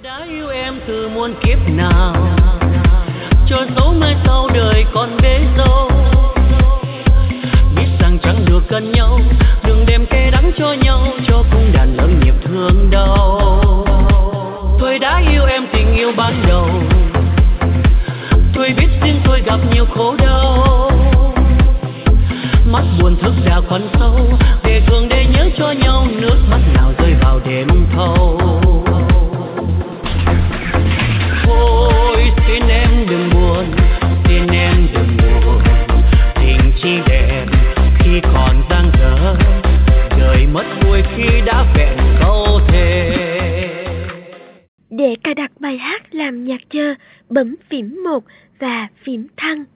đã yêu em từ muôn kiếp nào, cho dấu mai sau đời còn bế dâu. Biết rằng chẳng được gần nhau, đừng đem kẻ đắng cho nhau, cho cung đàn lỡ nhịp thương đau. Tôi đã yêu em tình yêu ban đầu, tôi biết riêng tôi gặp nhiều khổ đau. Mắt buồn thức đã khoan sâu, để thương để nhớ cho nhau, nước mắt nào rơi vào đêm thâu. Thôi xin em đừng buồn, xin em đừng buồn, tình chỉ đẹp khi còn dang dở, đời mất vui khi đã vẹn câu thề. Để cài đặt bài hát làm nhạc chờ, bấm phím 1 và phím thăng.